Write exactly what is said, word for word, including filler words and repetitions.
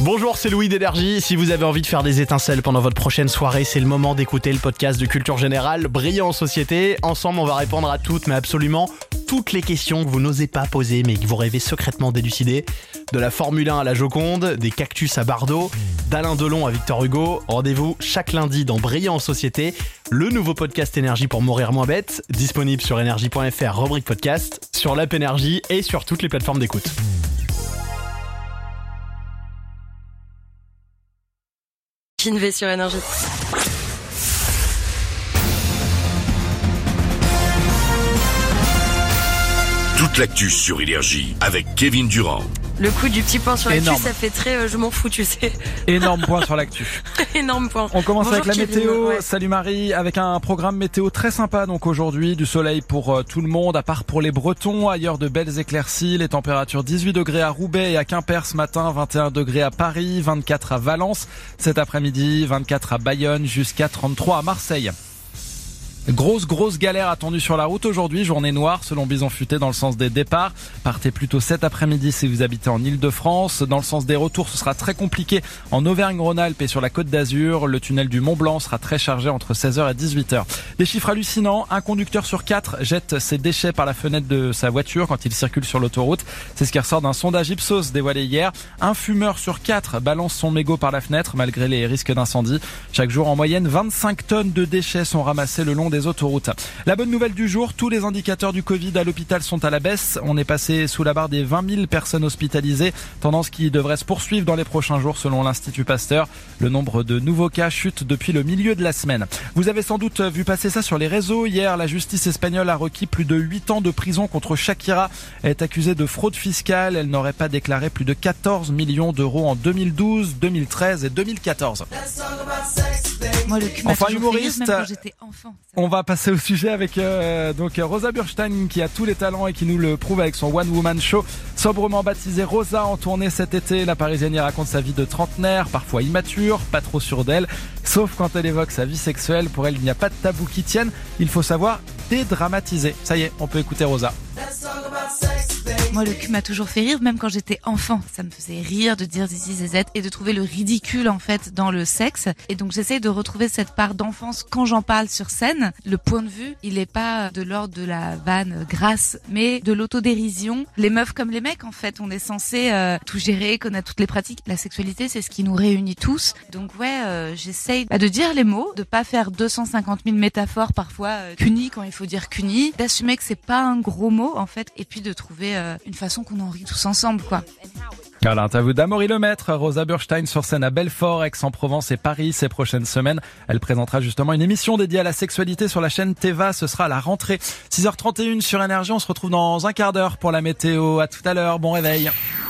Bonjour, c'est Louis d'Énergie. Si vous avez envie de faire des étincelles pendant votre prochaine soirée, c'est le moment d'écouter le podcast de Culture Générale, Brillant en Société. Ensemble, on va répondre à toutes, mais absolument toutes les questions que vous n'osez pas poser, mais que vous rêvez secrètement d'élucider. De la Formule un à la Joconde, des cactus à Bardot, d'Alain Delon à Victor Hugo. Rendez-vous chaque lundi dans Brillant en Société, le nouveau podcast Énergie pour mourir moins bête, disponible sur énergie point f r, rubrique podcast, sur l'app Énergie et sur toutes les plateformes d'écoute. Kinvé sur Énergie. Toute l'actu sur Énergie avec Kevin Durand. Le coup du petit point sur l'actu, Énorme. ça fait très euh, je m'en fous, tu sais. Énorme point sur l'actu. Énorme point. On commence Bonjour avec la Kevin. météo. Ouais. Salut Marie, avec un programme météo très sympa donc aujourd'hui, du soleil pour euh, tout le monde, à part pour les Bretons, ailleurs de belles éclaircies, les températures dix-huit degrés à Roubaix et à Quimper ce matin, vingt et un degrés à Paris, vingt-quatre à Valence, cet après-midi, vingt-quatre à Bayonne, jusqu'à trente-trois à Marseille. Grosse, grosse galère attendue sur la route aujourd'hui, journée noire selon Bison Futé dans le sens des départs. Partez plutôt cet après-midi si vous habitez en Ile-de-France. Dans le sens des retours, ce sera très compliqué en Auvergne-Rhône-Alpes et sur la Côte d'Azur. Le tunnel du Mont-Blanc sera très chargé entre seize heures et dix-huit heures. Des chiffres hallucinants, un conducteur sur quatre jette ses déchets par la fenêtre de sa voiture quand il circule sur l'autoroute. C'est ce qui ressort d'un sondage Ipsos dévoilé hier. Un fumeur sur quatre balance son mégot par la fenêtre malgré les risques d'incendie. Chaque jour, en moyenne, vingt-cinq tonnes de déchets sont ramassés le long des autoroutes. La bonne nouvelle du jour, tous les indicateurs du Covid à l'hôpital sont à la baisse. On est passé sous la barre des vingt mille personnes hospitalisées, tendance qui devrait se poursuivre dans les prochains jours selon l'Institut Pasteur. Le nombre de nouveaux cas chute depuis le milieu de la semaine. Vous avez sans doute vu passer ça sur les réseaux. Hier, la justice espagnole a requis plus de huit ans de prison contre Shakira. Elle est accusée de fraude fiscale. Elle n'aurait pas déclaré plus de quatorze millions d'euros en deux mille douze, deux mille treize et deux mille quatorze. Moi, le cul m'a Enfin, toujours fait rire, humoriste, même quand j'étais enfant. On va passer au sujet avec euh, donc Rosa Burstein qui a tous les talents et qui nous le prouve avec son One Woman Show. Sobrement baptisée Rosa en tournée cet été, la Parisienne y raconte sa vie de trentenaire, parfois immature, pas trop sûre d'elle. Sauf quand elle évoque sa vie sexuelle, pour elle il n'y a pas de tabou qui tienne. Il faut savoir dédramatiser. Ça y est, on peut écouter Rosa. Moi, le cul m'a toujours fait rire, même quand j'étais enfant. Ça me faisait rire de dire zizi zézette et de trouver le ridicule, en fait, dans le sexe. Et donc, j'essaye de retrouver cette part d'enfance quand j'en parle sur scène. Le point de vue, il est pas de l'ordre de la vanne grasse, mais de l'autodérision. Les meufs comme les mecs, en fait, on est censé euh, tout gérer, connaître toutes les pratiques. La sexualité, c'est ce qui nous réunit tous. Donc, ouais, euh, j'essaye bah, de dire les mots, de pas faire deux cent cinquante mille métaphores, parfois euh, cuni quand il faut dire cuni, d'assumer que c'est pas un gros mot, en fait, et puis de trouver euh, une façon qu'on en rit tous ensemble, quoi. À l'interview d'Amaury Lemaître, Rosa Burstein sur scène à Belfort, Aix-en-Provence et Paris ces prochaines semaines. Elle présentera justement une émission dédiée à la sexualité sur la chaîne Teva. Ce sera à la rentrée. six heures trente et une sur Énergie. On se retrouve dans un quart d'heure pour la météo. À tout à l'heure. Bon réveil.